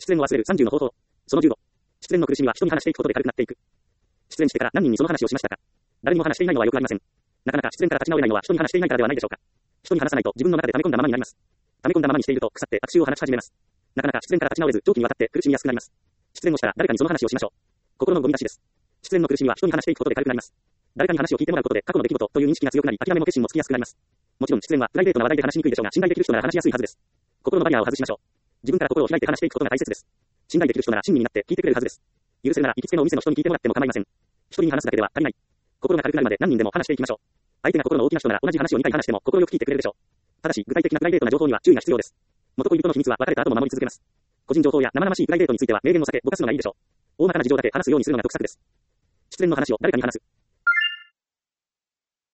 恋を忘れる30の方法。その15。失恋の苦しみは人に話していくことで軽くなっていく。失恋してから何人にその話をしましたか？誰にも話していないのはよくありません。なかなか失恋から立ち直れないのは人に話していないからではないでしょうか。人に話さないと自分の中で溜め込んだままになります。溜め込んだままにしていると腐って悪臭を放ち始めます。なかなか失恋から立ち直れず長期にわたって苦しみやすくなります。失恋をしたら誰かにその話をしましょう。心のゴミ出しです。失恋の苦しみは人に話していくことで軽くなります。誰かに話を聞いてもらうことで過去の出来事という認識が強くなり諦めも決心もつきやすくなります。もちろん失恋はプライベートな話題で話しにくいでしょうが信頼できる人なら話しやすいはずです。心のバリアを外しましょう。自分から心を開いて話していくことが大切です。信頼できる人なら親身になって聞いてくれるはずです。許せるなら行きつけのお店の人に聞いてもらっても構いません。一人に話すだけでは足りない。心が軽くなるまで何人でも話していきましょう。相手が心の大きな人なら同じ話を2回話しても心よく聞いてくれるでしょう。ただし具体的なプライベートな情報には注意が必要です。元恋人の秘密は別れた後も守り続けます。個人情報や生々しいプライベートについては明言を避けぼかすのがいいでしょう。大まかな事情だけ話すようにするのが得策です。失恋の話を誰かに話す。